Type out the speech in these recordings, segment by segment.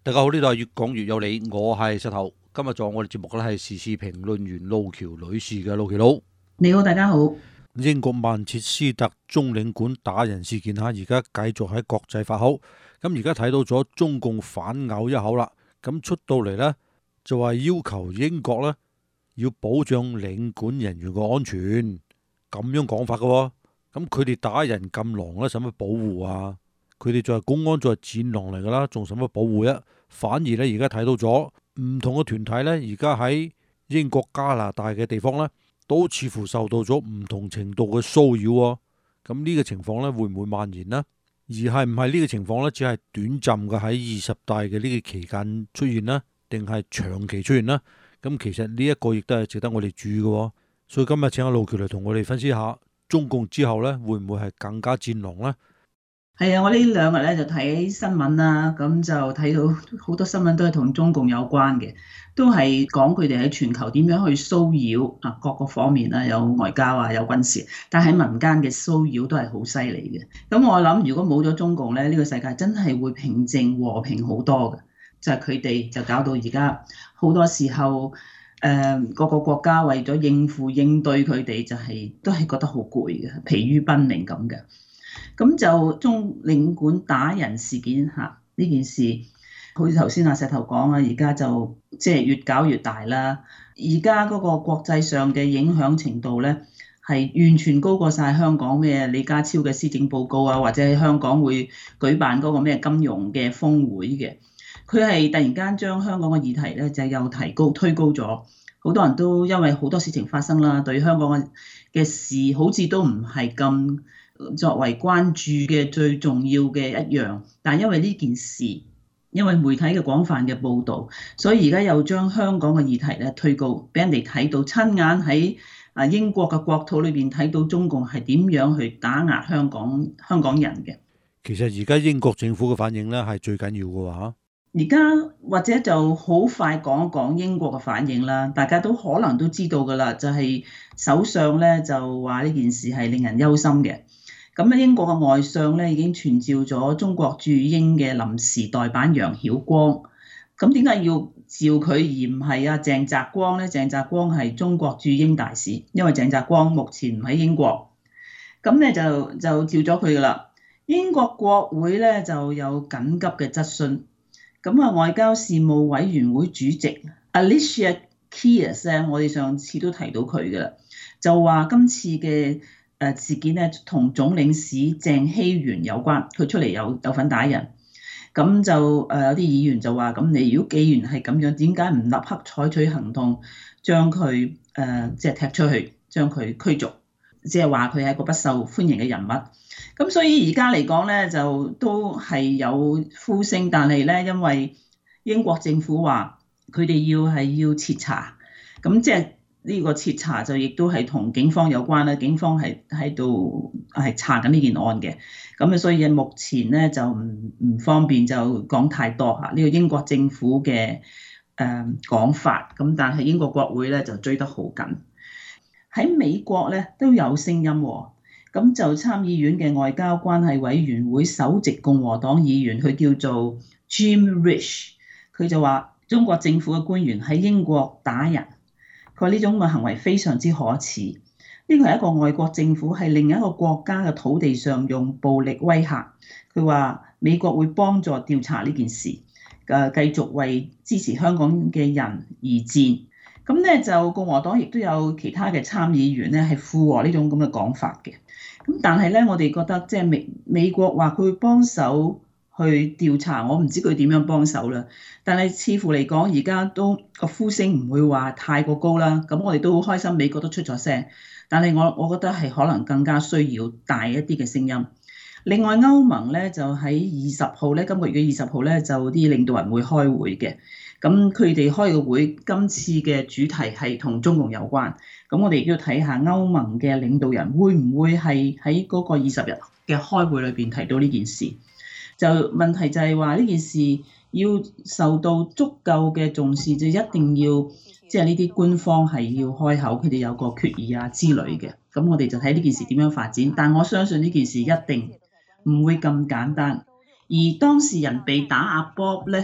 大家好，呢度係越講越有理，我係石頭。今日做我哋節目咧係時事評論員路橋女士嘅。路橋佬， 你好，大家好。 英國曼徹斯特中領館打人事件而家繼續喺國際發酵。咁而家睇到咗中共反咬一口啦，咁出到嚟呢，就話要求英國呢要保障領館人員嘅安全，咁樣講法嘅。咁佢哋打人咁狼咧，使乜保護啊？佢哋就係公安，就係戰狼嚟噶啦，仲使乜保護啊？反而咧，而家睇到咗唔同嘅團體咧，而家喺英國、加拿大嘅地方咧，都似乎受到咗唔同程度嘅騷擾喎。咁呢個情況咧，會唔會蔓延呢？而係唔係呢個情況咧，只係短暫嘅喺20大嘅呢個期間出現呢？定係長期出現呢？咁其實呢一個亦都係值得我哋注意嘅。所以今日請阿路橋嚟同我哋分析下中共之後咧，會唔會係更加戰狼呢？ 係啊，我呢兩日咧就睇新聞啦，咁就睇到好多新聞都係同中共有關嘅，都係講佢哋喺全球點樣去騷擾啊，各個方面啦，有外交啊，有軍事，但係喺民間嘅騷擾都係好犀利嘅。咁我諗如果冇咗中共咧，呢個世界真係會平靜和平好多嘅。就係佢哋就搞到而家好多時候，各個國家為咗應對佢哋，都係覺得好攰嘅，疲於奔命咁嘅。咁就中領館打人事件嚇呢件事，好似頭先阿石頭講啊，而家就即係越搞越大啦。而家嗰個國際上嘅影響程度咧，係完全高過晒香港咩李家超嘅施政報告啊，或者喺香港會舉辦嗰個咩金融嘅峰會嘅。佢係突然間將香港嘅議題咧就又推高咗，好多人都因為好多事情發生啦，對香港嘅事好似都唔係咁作為關注嘅最重要嘅一樣，但因為呢件事，因為媒體嘅廣泛嘅報導，所以而家又將香港嘅議題咧推高，俾人哋睇到親眼喺英國嘅國土裏邊睇到中共係點樣去打壓香港人嘅。 其實而家英國政府嘅反應咧係最緊要嘅話， 而家或者就好快講一講英國嘅反應啦，大家都可能都知道㗎啦，就係首相咧就話呢件事係令人憂心嘅。咁英國嘅外相咧已經傳召咗中國駐英嘅臨時代辦楊曉光。咁點解要召佢而唔係鄭澤光咧？鄭澤光係中國駐英大使，因為鄭澤光目前唔喺英國。咁咧就召咗佢㗎啦。英國國會咧就有緊急嘅質詢。咁外交事務委員會主席 Alicia Keys 咧，我哋上次都提到佢㗎啦，就話今次嘅事件咧同總領事鄭希元有關，佢出嚟有份打人，咁就有啲議員就話：咁你如果既然係咁樣，點解唔立刻採取行動將佢即係踢出去，將佢驅逐？即係話佢係一個不受歡迎嘅人物。咁所以而家嚟講咧，就都係有呼聲，但係咧因為英國政府話佢哋要徹查，咁即係呢個徹查就亦都係同警方有關啦。警方係喺度係查緊呢件案嘅，咁所以目前咧就唔方便就講太多嚇呢個英國政府嘅講法。咁但係英國國會咧就追得好緊。喺美國咧都有聲音喎。咁就參議院嘅外交關係委員會首席共和黨議員，佢叫做 Jim Risch， 佢就話中國政府嘅官員喺英國打人，佢話呢種嘅行為非常之可恥。呢個係一個外國政府喺另一個國家嘅土地上用暴力威嚇。佢話美國會幫助調查呢件事，繼續為支持香港嘅人而戰。咁咧就共和黨亦都有其他嘅參議員咧係附和呢種咁嘅講法嘅。咁但係咧，我哋覺得即係美國話佢會幫手去調查，我唔知佢點樣幫手啦。但係似乎嚟講，而家都個呼聲唔會話太過高啦。咁我哋都好開心，美國都出咗聲。但係我覺得係可能更加需要大一啲嘅聲音。另外歐盟咧就喺20號咧，今個月嘅20號咧就啲領導人會開會嘅。咁佢哋開個會，今次嘅主題係同中共有關。咁我哋亦都要睇下歐盟嘅領導人會唔會係喺嗰個20日嘅開會裏邊提到呢件事。就問題就係話呢件事要受到足夠嘅重視，就一定要即係呢啲官方係要開口，佢哋有個決議啊之類嘅。咁我哋就睇呢件事點樣發展。但我相信呢件事一定唔會咁簡單。而當事人被打阿 Bob 咧，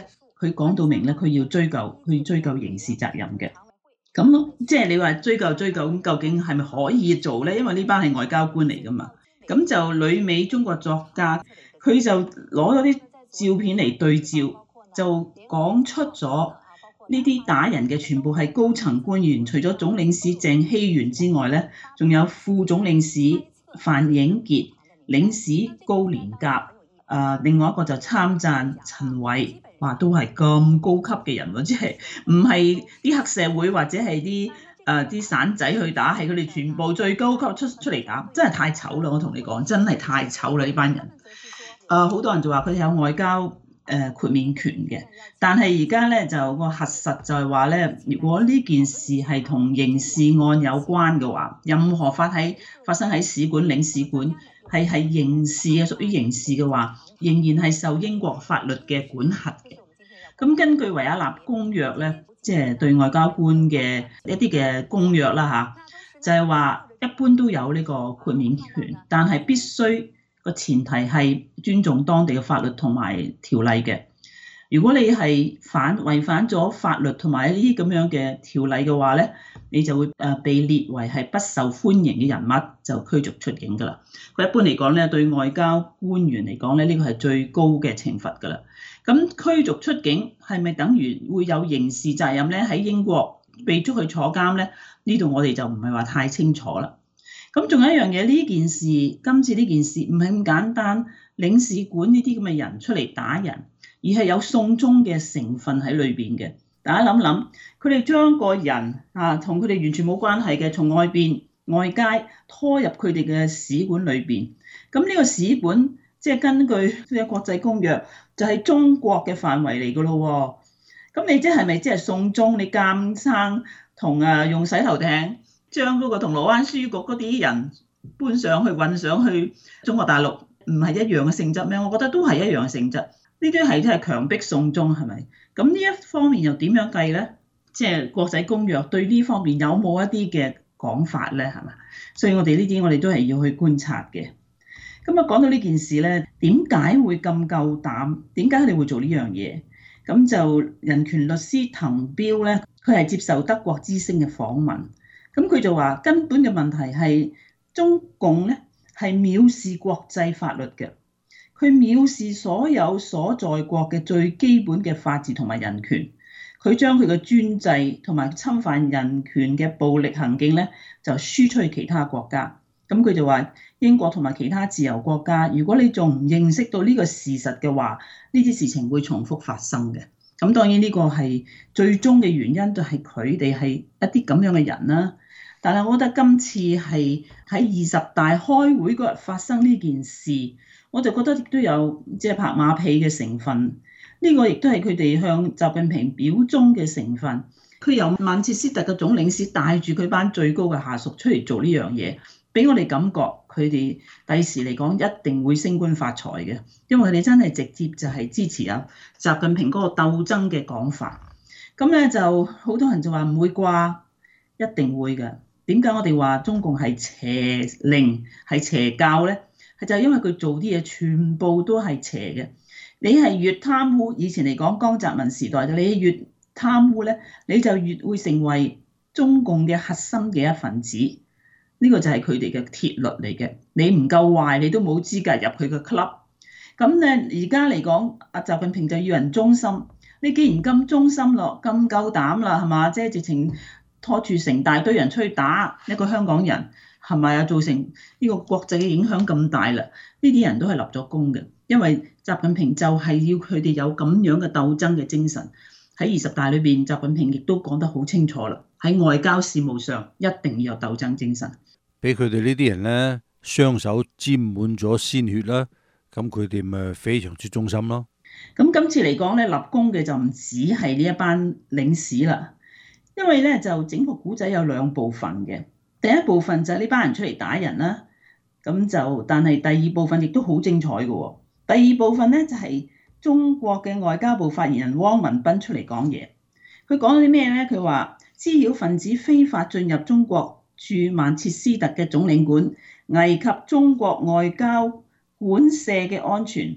佢講到明咧，佢要追究刑事責任嘅。咁咯，即係你話追究咁，究竟係咪可以做咧？因為呢班係外交官嚟噶嘛。咁就旅美中國作家，佢就攞咗啲照片嚟對照，就講出咗呢啲打人嘅全部係高層官員，除咗總領事鄭希元之外咧，仲有副總領事范映傑、領事高連甲，另外一個就參贊陳偉，話都係咁高級嘅人喎，即係唔係啲黑社會或者係啲散仔去打，係佢哋全部最高級出嚟打，真係太醜啦！我同你講，真係太醜啦呢班人。好多人就話佢哋有外交豁免權嘅，但係而家咧就個核實就係話咧，如果呢件事係同刑事案有關嘅話，任何發生喺使館、領事館係刑事嘅，屬於刑事嘅話，仍然係受英國法律嘅管轄嘅。咁根據維也納公約咧，即係對外交官嘅一啲嘅公約啦嚇，就係話一般都有呢個豁免權，但係必須個前提係尊重當地嘅法律同埋條例嘅。如果你係違反咗法律同埋呢啲咁樣嘅條例嘅話咧，你就會被列為係不受歡迎嘅人物，就驅逐出境㗎啦。佢一般嚟講咧，對外交官員嚟講咧，呢個係最高嘅懲罰㗎啦。咁驅逐出境係咪等於會有刑事責任咧？喺英國被捉去坐監咧？呢度我哋就唔係話太清楚啦。咁仲有一樣嘢，今次呢件事唔係咁簡單，領事館呢啲咁嘅人出嚟打人，而係有送中嘅成分喺裏邊嘅。大家諗諗，佢哋將個人同佢哋完全冇關係嘅，從外街拖入佢哋嘅使館裏邊。咁呢個使館即係根據呢個國際公約，就係中國嘅範圍嚟噶咯。咁你係咪即係送中？你監生同用洗頭艇將嗰個銅鑼灣書局嗰啲人搬上去運上去中國大陸，唔係一樣嘅性質咩？我覺得都係一樣嘅性質。呢啲係真係強迫送中係咪？咁呢一方面又點樣計咧？即係國際公約對呢方面有冇一啲嘅講法咧？係嘛？所以我哋呢啲我哋都係要去觀察嘅。咁講到呢件事咧，點解會咁夠膽？點解佢哋會做呢樣嘢？咁就人權律師滕彪咧，佢係接受德國之聲嘅訪問。咁佢就話根本嘅問題係中共咧係藐視國際法律嘅，佢藐視所有所在國嘅最基本嘅法治同埋人權，佢將佢嘅專制同埋侵犯人權嘅暴力行徑咧就輸出去其他國家。咁佢就話英國同埋其他自由國家，如果你仲唔認識到呢個事實嘅話，呢啲事情會重複發生嘅。咁當然呢個係最終嘅原因，就係佢哋係一啲咁樣嘅人啦。但係我覺得今次係喺20大開會嗰日發生呢件事，我就覺得亦都有即係拍馬屁嘅成分。呢個亦都係佢哋向習近平表忠嘅成分。佢由曼徹斯特嘅總領事帶住佢班最高嘅下屬出嚟做呢樣嘢，俾我哋感覺佢哋第時嚟講一定會升官發財嘅，因為佢哋真係直接就係支持習近平嗰個鬥爭嘅講法。咁咧就好多人就話唔會啩，一定會嘅。點解我哋話中共係邪靈係邪教咧？係就係因為佢做啲嘢全部都係邪嘅。你係越貪污，以前嚟講江澤民時代，你越貪污咧，你就越會成為中共嘅核心嘅一份子。呢個就係佢哋嘅鐵律嚟嘅。你唔夠壞，你都冇資格入佢嘅 club。咁咧而家嚟講，阿習近平就要人忠心。你既然咁忠心咯，咁夠膽啦，係嘛？即係直情拖住成大堆人出去打一個香港人，係咪啊？造成呢個國際嘅影響咁大啦，呢啲人都係立咗功嘅，因為習近平就係要佢哋有咁樣嘅鬥爭嘅精神。喺20大裏邊，習近平亦都講得好清楚啦，喺外交事務上一定要有鬥爭精神。 俾佢哋呢啲人咧，雙手沾滿咗鮮血啦，咁佢哋咪非常之忠心咯。 咁今次嚟講咧，立功嘅就唔止係呢一班領事啦。因為咧就整個古仔有兩部分嘅，第一部分就係呢班人出嚟打人啦，咁就但係第二部分亦都好精彩嘅喎。第二部分咧就係中國嘅外交部發言人汪文斌出嚟講嘢，佢講咗啲咩咧？佢話滋擾分子非法進入中國駐曼徹斯特嘅總領館，危及中國外交館舍嘅安全，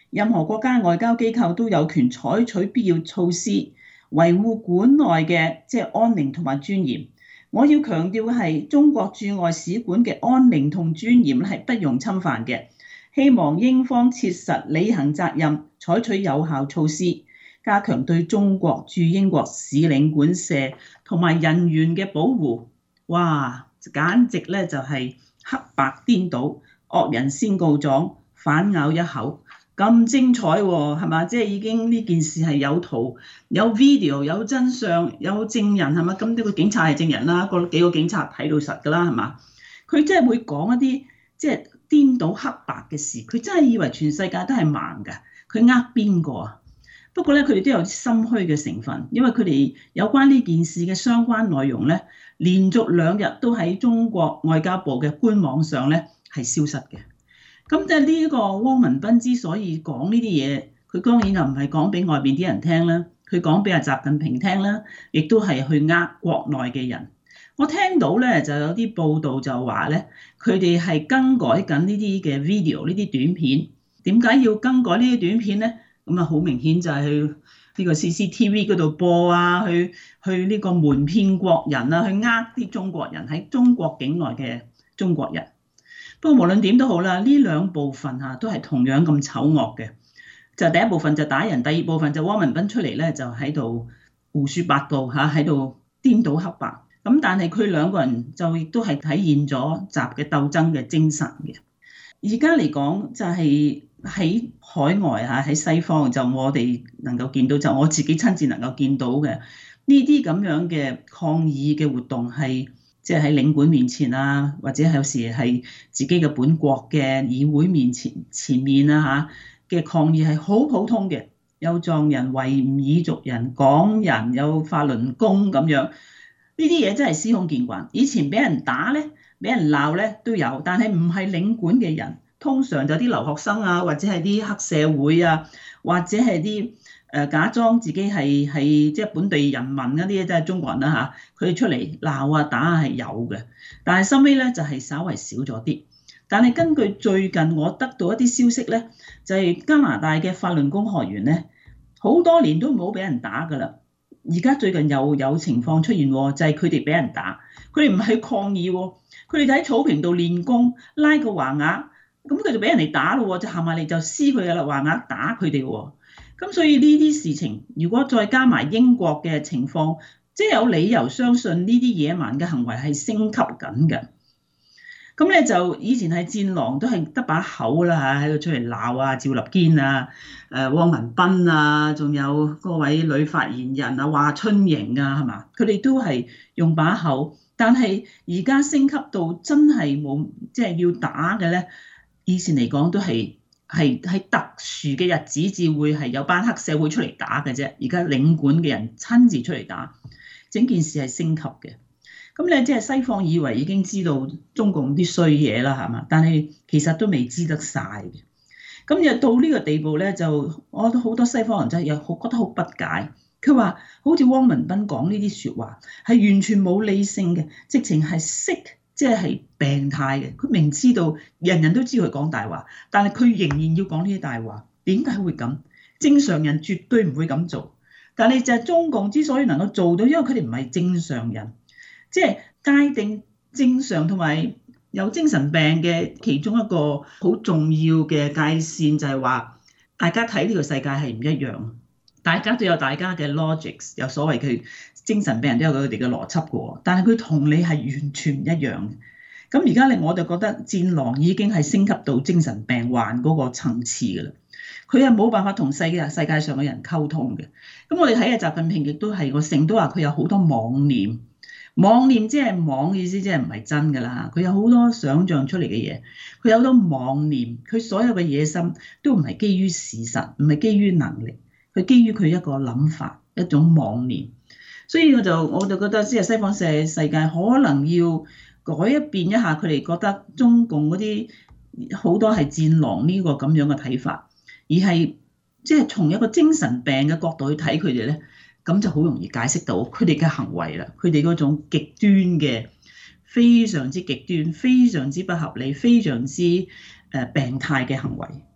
任何國家外交機構都有權採取必要措施，維護館內嘅安寧同埋尊嚴。我要強調嘅係，中國駐外使館嘅安寧同尊嚴係不容侵犯嘅。希望英方切實履行責任，採取有效措施，加強對中國駐英國使領館舍同埋人員嘅保護。哇！簡直咧就係黑白顛倒，惡人先告狀，反咬一口，咁精彩喎，係嘛？已經呢件事係有圖、有 video、有真相、有證人，係嘛？咁呢個警察係證人啦，幾個警察睇到實㗎啦，係嘛？佢真係會講一啲顛倒黑白嘅事，佢真係以為全世界都係盲㗎，佢呃邊個啊？不過咧，佢哋都有啲心虛嘅成分，因為佢哋有關呢件事嘅相關內容咧，連續2日都喺中國外交部嘅官網上咧係消失嘅。咁呢個汪文斌之所以講呢啲嘢，佢當然就唔係講俾外邊啲人聽啦，佢講俾阿習近平聽啦，亦都係去呃國內嘅人。我聽到咧就有啲報道就話咧，佢哋係更改緊呢啲嘅 video 呢啲短片。點解要更改呢啲短片咧？咁啊，好明顯就係去呢個 CCTV 嗰度播啊，去呢個瞞騙國人啊，去呃啲中國人喺中國境內嘅中國人。不過無論點都好啦，呢兩部分都係同樣咁醜惡嘅。就第一部分就打人，第二部分就汪文斌出嚟咧就喺度胡說八道喺度顛倒黑白。咁但係佢兩個人就亦都係體現咗習嘅鬥爭嘅精神嘅。而家嚟講就係喺海外喺西方，就我哋能夠見到，就我自己親自能夠見到嘅呢啲咁樣嘅抗議嘅活動，係喺領館面前啊，或者有時係自己嘅本國嘅議會面前面嘅抗議係好普通嘅，有藏人、維吾爾族人、港人，有法輪功咁樣。呢啲嘢真係司空見慣，以前俾人打咧、俾人鬧咧都有，但係唔係領館嘅人，通常就啲留學生啊，或者係啲黑社會啊，或者係啲假裝自己係本地人民嗰啲，即係中國人啦佢哋出嚟鬧啊打係有嘅，但係收尾咧就係稍為少咗啲。但係根據最近我得到一啲消息咧，就係加拿大嘅法輪功學員咧，好多年都冇俾人打㗎啦。而家最近又有情況出現喎，就係佢哋俾人打，佢哋唔係抗議喎，佢哋喺草坪度練功，拉個橫額，咁佢就俾人哋打咯，就行埋嚟就撕佢㗎啦，橫額打佢哋喎。咁所以呢啲事情，如果再加埋英國嘅情況，有理由相信呢啲野蠻嘅行為係升級緊嘅。咁咧就以前係戰狼都係得把口啦喺度出嚟鬧啊，趙立堅啊、汪文斌啊，仲有嗰位女發言人啊華春瑩啊，係嘛？佢哋都係用把口，但係而家升級到真係冇要打嘅咧。以前嚟講都係特殊嘅日子至會係有班黑社會出嚟打嘅啫。而家領館嘅人親自出嚟打，整件事係升級嘅。咁你西方以為已經知道中共啲衰嘢啦，係嘛？但係其實都未知得晒嘅。咁又到呢個地步咧，就我覺得好多西方人真係又覺得好不解。佢話好似汪文斌講呢啲説話係完全冇理性嘅，直情係sick，係病態嘅。佢明知道人人都知佢講大話，但係佢仍然要講呢啲大話。點解會咁？正常人絕對唔會咁做。但係就係中共之所以能夠做到，因為佢哋唔係正常人。界定正常同埋有精神病嘅其中一個好重要嘅界線，就係話大家睇呢個世界係唔一樣，大家都有大家嘅 logics， 有所謂佢精神病人都有佢哋嘅邏輯嘅喎，但係佢同你係完全唔一樣嘅。咁而家我就覺得戰狼已經係升級到精神病患嗰個層次㗎啦，佢係冇辦法同世界上嘅人溝通嘅。咁我哋睇下習近平亦都係，我成日都話佢有好多妄念。妄念即係妄意思，即係唔係真㗎啦。佢有好多想像出嚟嘅嘢，佢有好多妄念，佢所有嘅野心都唔係基於事實，唔係基於能力，佢基於佢一個諗法，一種妄念。所以我就覺得，西方世界可能要改變一下佢哋覺得中共嗰啲好多係戰狼呢個咁樣嘅睇法，而係從一個精神病嘅角度去睇佢哋咧。咁就好容易解釋到佢哋嘅行為啦，佢哋嗰種極端嘅、非常之極端、非常之不合理、非常之病態嘅行為。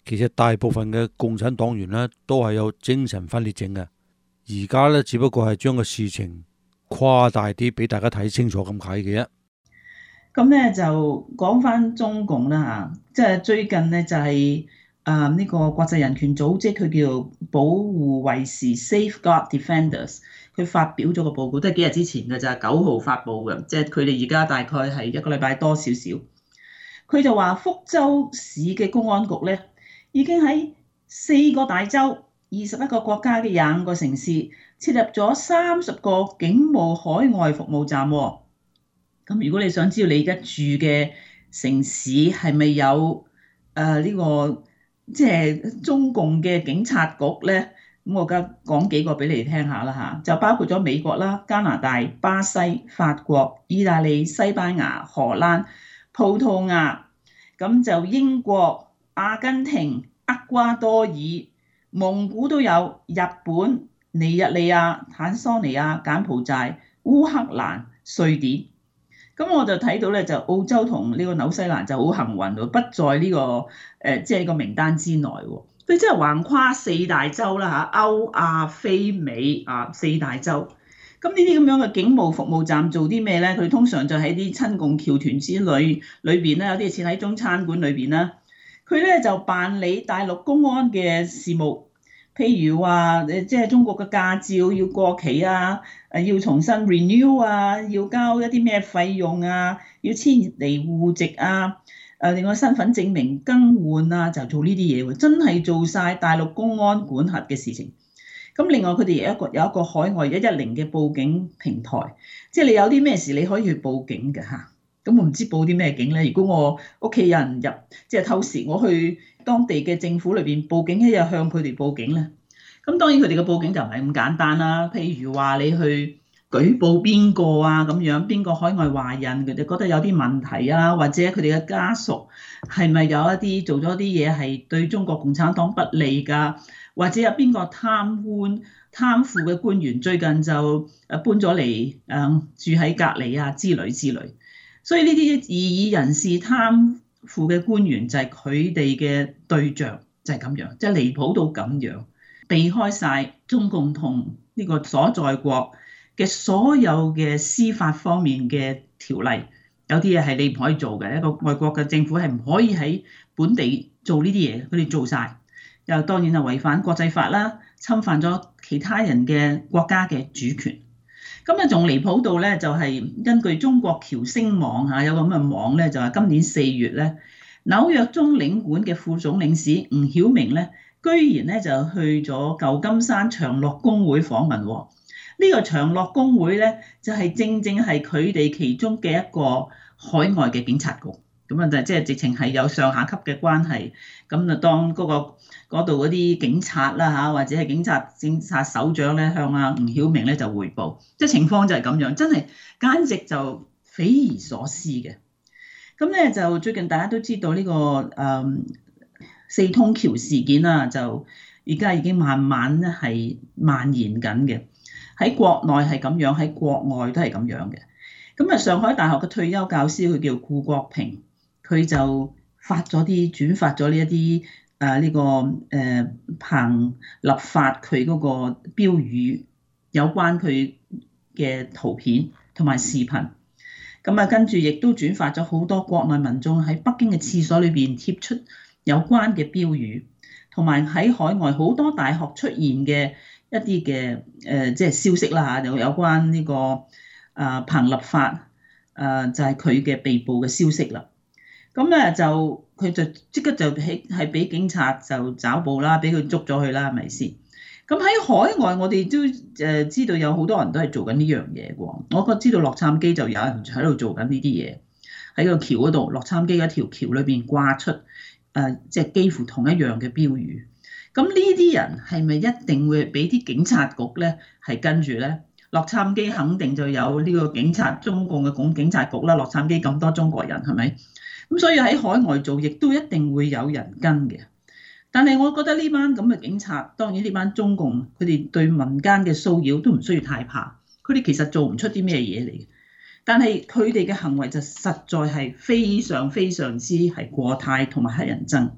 其實大部分嘅共產黨員呢都係有精神分裂症嘅，而家呢，只不過係將個事情誇大啲俾大家睇清楚咁解嘅啫。 咁咧就講翻中共啦嚇，即係最近咧就係呢個國際人權組織，佢叫保護衛士 Safeguard Defenders，佢發表咗個報告，都係幾日之前嘅咋，9號發布嘅，即係佢哋而家大概係一個禮拜多少少。佢就話福州市嘅公安局咧已經喺4個大洲、21個國家嘅25個城市設立咗30個警務海外服務站喎。咁如果你想知道你而家住嘅城市係咪有呢個即係中共嘅警察局咧，咁我而家講幾個俾你哋聽下啦嚇，就包括咗美國啦、加拿大、巴西、法國、意大利、西班牙、荷蘭、葡萄牙，咁就英國、阿根廷、厄瓜多爾、蒙古都有，日本、尼日利亞、坦桑尼亞、柬埔寨、烏克蘭、瑞典。咁我就睇到咧，就澳洲同呢個紐西蘭就好幸運喎，不在呢個即係呢個名單之內喎。佢真係橫跨4大洲啦嚇，歐亞非美4大洲。咁呢啲咁樣嘅警務服務站做啲咩咧？佢通常就喺啲親共僑團之類裏邊咧，有啲設喺中餐館裏邊啦。佢咧就辦理大陸公安嘅事務。譬如話即係中國嘅駕照要過期啊，要重新 renew 啊，要交一啲咩費用啊，要遷離戶籍啊，另外身份證明更換啊，就做呢啲嘢喎，真係做晒大陸公安管轄嘅事情。咁另外佢哋有一個海外110嘅報警平台，即係你有啲咩事你可以去報警嘅嚇。咁我唔知報啲咩警咧？如果我屋企人即係偷竊，我去當地嘅政府裏邊報警，一日向佢哋報警咧。咁當然佢哋嘅報警就唔係咁簡單啦。譬如話你去舉報邊個啊咁樣，邊個海外華人佢哋覺得有啲問題啊，或者佢哋嘅家屬係咪有一啲做咗啲嘢係對中國共產黨不利㗎？或者有邊個貪腐嘅官員最近就搬咗嚟住喺隔離啊之類。所以呢啲異議人士貪腐嘅官員就係佢哋嘅對象，就係咁樣，即係離譜到咁樣，避開晒中共同呢個所在國嘅所有嘅司法方面嘅條例，有啲嘢係你唔可以做嘅，一個外國嘅政府係唔可以喺本地做呢啲嘢，佢哋做晒，又當然係違反國際法啦，侵犯咗其他人嘅國家嘅主權。咁啊，仲離譜到咧，就係根據中國僑星網嚇有個咁嘅網咧，就係今年4月咧，紐約中領館嘅副總領事吳曉明咧，居然咧就去咗舊金山長樂工會訪問喎。呢個長樂工會咧，就係正係佢哋其中嘅一個海外嘅警察局。咁啊，就即係直情係有上下級嘅關係。咁就當嗰度嗰啲警察啦嚇，或者係警察首長咧，向阿吳曉明咧就彙報，即係情況就係咁樣，真係簡直就匪夷所思嘅。咁咧就最近大家都知道呢個四通橋事件啦，就而家已經慢慢咧係蔓延緊嘅。喺國內係咁樣，喺國外都係咁樣嘅。咁啊，上海大學嘅退休教師佢叫顧國平，佢就轉發咗呢一啲呢個彭立發佢嗰個標語有關佢嘅圖片同埋視頻。咁啊，跟住亦都轉發咗好多國內民眾喺北京嘅廁所裏邊貼出有關嘅標語，同埋喺海外好多大學出現嘅一啲嘅即係消息啦嚇，有關呢個彭立發就係佢嘅被捕嘅消息啦。咁咧就佢就即刻就係俾警察就抓捕啦，俾佢捉咗去啦，係咪先？咁喺海外我哋都知道有好多人都係做緊呢樣嘢喎。我知道洛杉磯就有人喺度做緊呢啲嘢，喺個橋嗰度，洛杉磯一條橋裏邊掛出即係幾乎同一樣嘅標語。咁呢啲人係咪一定會俾啲警察局咧係跟住咧？洛杉磯肯定就有呢個中共嘅警察局啦。洛杉磯咁多中國人係咪？咁所以喺海外做，亦都一定會有人跟嘅。但係我覺得呢班咁嘅警察，當然呢班中共佢哋對民間嘅騷擾都唔需要太怕，佢哋其實做唔出啲咩嘢嚟嘅。但係佢哋嘅行為就實在係非常之係過態同埋乞人憎。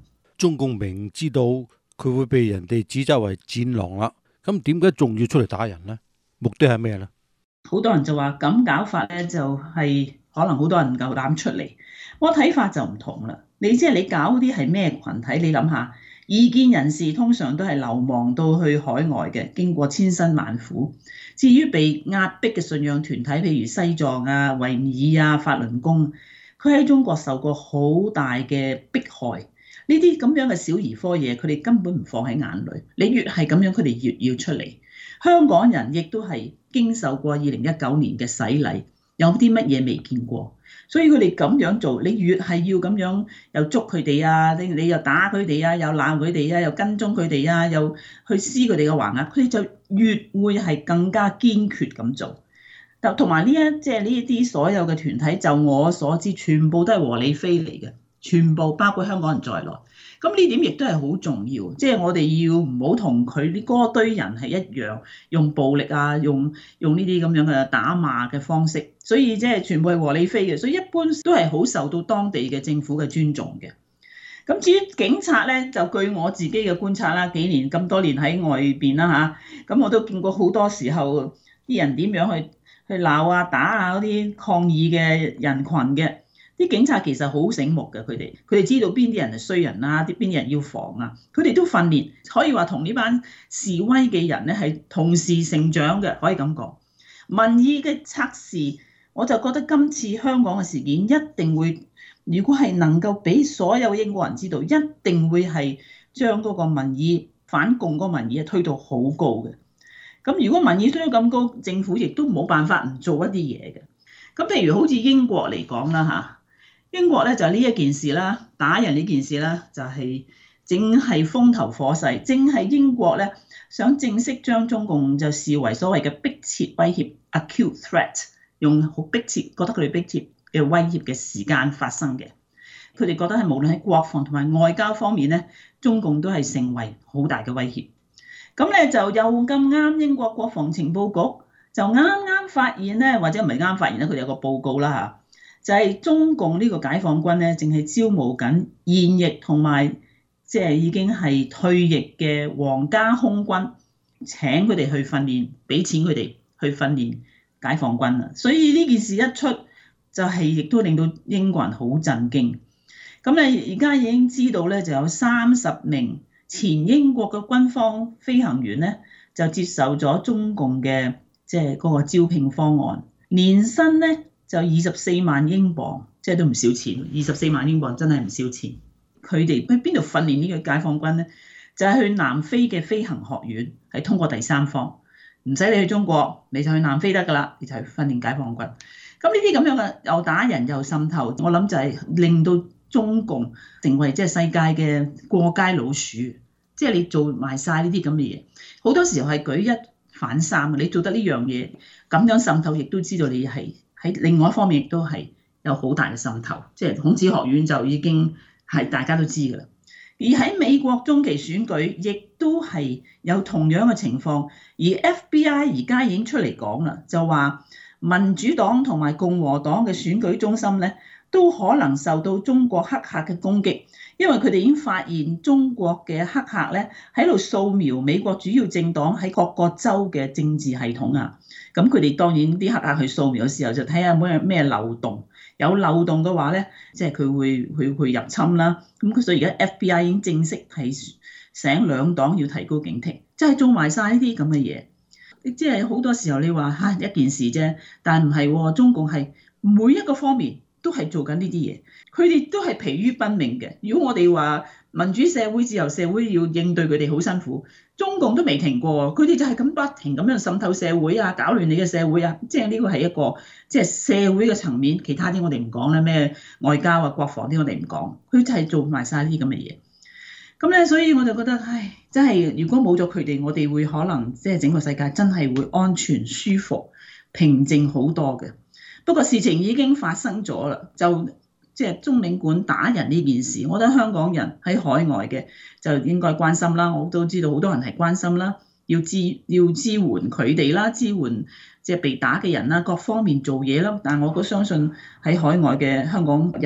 中共明知道佢會被人哋指責為戰狼啦，咁點解仲要出嚟打人呢？目的係咩呢？ 好多人就話咁搞法咧，就係可能好多人唔夠膽出嚟。我睇法就唔同啦。你搞啲係咩群體？你諗下，異見人士通常都係流亡到去海外嘅，經過千辛萬苦。至於被壓迫嘅信仰團體，譬如西藏啊、維吾爾啊、法輪功，佢喺中國受過好大嘅迫害。呢啲咁樣嘅小兒科嘢，佢哋根本唔放喺眼裏。你越係咁樣，佢哋越要出嚟。香港人亦都係經受過2019年嘅洗禮，有啲乜嘢未見過？所以佢哋咁樣做，你越係要咁樣又捉佢哋啊，你又打佢哋啊，又鬧佢哋啊，又跟蹤佢哋啊，又去撕佢哋嘅橫額，佢哋就越會係更加堅決咁做。同埋呢一啲所有嘅團體，就我所知，全部都係和理非嚟嘅，全部包括香港人在內。咁呢點亦都係好重要，我哋要唔好同佢啲嗰堆人係一樣，用暴力啊，用呢啲咁樣嘅打罵嘅方式，所以全部係和理非嘅，所以一般都係好受到當地嘅政府嘅尊重嘅。咁至於警察咧，就據我自己嘅觀察啦，咁多年喺外邊啦嚇，咁我都見過好多時候啲人點樣去鬧啊打啊嗰啲抗議嘅人群嘅。啲警察其實好醒目嘅，佢哋知道邊啲人係衰人啊，邊啲人要防啊，佢哋都訓練，可以話同呢班示威嘅人咧係同時成長嘅，可以咁講。民意嘅測試，我就覺得今次香港嘅事件一定會，如果係能夠俾所有英國人知道，一定會係將嗰個民意反共嗰個民意推到好高嘅。咁如果民意推到咁高，政府亦都冇辦法唔做一啲嘢嘅。咁譬如好似英國嚟講啦嚇。英國咧就呢一件事啦，打人呢件事啦，就係正係風頭火勢，正係英國咧想正式將中共就視為所謂嘅迫切威脅 （acute threat）， 用好迫切，覺得佢哋迫切嘅威脅嘅時間發生嘅。佢哋覺得係無論喺國防同埋外交方面咧，中共都係成為好大嘅威脅。咁咧就又咁啱，英國國防情報局就啱啱發現咧，或者唔係啱發現咧，佢哋有個報告啦嚇。就係中共呢個解放軍咧，淨係招募緊現役同埋已經係退役嘅皇家空軍，請佢哋去訓練，俾錢佢哋去訓練解放軍啊！所以呢件事一出，就係亦都令到英國人好震驚。咁咧，而家已經知道咧，就有30名前英國嘅軍方飛行員咧，就接受咗中共嘅嗰個招聘方案，年薪咧就24萬英鎊，都唔少錢。24萬英鎊真係唔少錢。佢哋去邊度訓練呢個解放軍咧？就係去南非嘅飛行學院，係通過第三方，唔使你去中國，你就去南非得㗎啦，你就去訓練解放軍。咁呢啲咁樣嘅又打人又滲透，我諗就係令到中共成為世界嘅過街老鼠。你做埋晒呢啲咁嘅嘢，好多時候係舉一反三。你做得呢樣嘢，咁樣滲透，亦都知道你係喺另外一方面亦都係有好大嘅滲透。孔子學院就已經係大家都知㗎啦。而喺美國中期選舉，亦都係有同樣嘅情況。而 FBI 而家已經出嚟講啦，就話民主黨同埋共和黨嘅選舉中心咧，都可能受到中國黑客嘅攻擊，因為佢哋已經發現中國嘅黑客咧喺度掃描美國主要政黨喺各個州嘅政治系統啊。咁佢哋當然啲黑客去掃描嘅時候，就睇下咩漏洞，有漏洞嘅話咧，佢會入侵啦。咁所以而家 FBI 已經正式係醒兩黨要提高警惕，做埋晒呢啲咁嘅嘢。好多時候你話一件事啫，但唔係喎，中共係每一個方面都係做緊呢啲嘢，佢哋都係疲於奔命嘅。如果我哋話民主社會、自由社會要應對佢哋好辛苦，中共都未停過，佢哋就係咁不停咁樣滲透社會啊，搞亂你嘅社會啊。呢個係一個社會嘅層面，其他啲我哋唔講啦，咩外交啊、國防啲我哋唔講，佢就係做埋晒呢啲咁嘅嘢。咁咧，所以我就覺得，真係如果冇咗佢哋，我哋會可能整個世界真係會安全、舒服、平靜好多嘅。不過事情已經發生咗啦，就中領館打人呢件事，我覺得香港人喺海外嘅就應該關心啦。我都知道好多人係關心啦，要支援佢哋啦，支援被打嘅人啦，各方面做嘢啦。但我都相信喺海外嘅香港人唔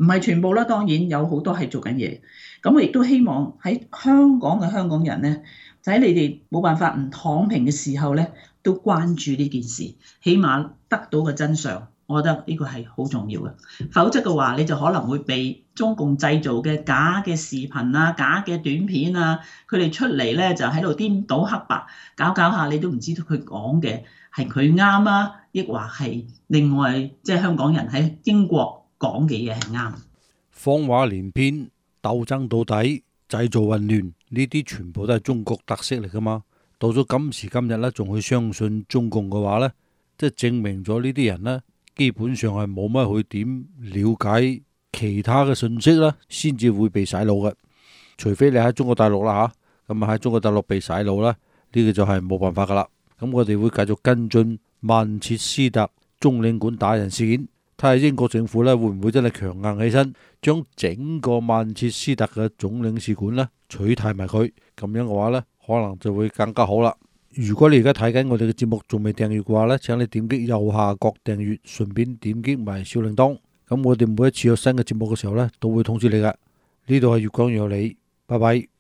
唔係全部啦，當然有好多係做緊嘢。咁我亦都希望喺香港嘅香港人咧，就喺你哋冇辦法唔躺平嘅時候咧，都關注呢件事，起碼得到個真相。我覺得呢個係好重要嘅，否則嘅話你就可能會被中共製造嘅假嘅視頻啊、假嘅短片啊，佢哋出嚟咧就喺度顛倒黑白，搞搞下你都唔知道佢講嘅係佢啱啊，抑或係另外即係香港人喺英國講嘅嘢係啱。 謊話連篇、鬥爭到底、製造混亂，呢啲全部都係中國特色嚟噶嘛。到咗今時今日咧，仲去相信中共嘅話咧，即係證明咗呢啲人咧，基本上係冇乜去點了解其他嘅信息啦，先至會被洗腦嘅。除非你喺中國大陸啦嚇，咁啊喺中國大陸被洗腦啦，呢個就係冇辦法噶啦。咁我哋會繼續跟進曼徹斯特中領館打人事件，睇下英國政府咧會唔會真係強硬起身，將整個曼徹斯特嘅總領事館咧取締埋佢。咁樣嘅話咧，可能就會更加好啦。如果你而家睇緊我哋嘅節目仲未訂閱嘅話咧，請你點擊右下角訂閱，順便點擊埋小鈴鐺。咁我哋每一次有新嘅節目嘅時候咧，都會通知你㗎。呢度係粵講粵有理，拜拜。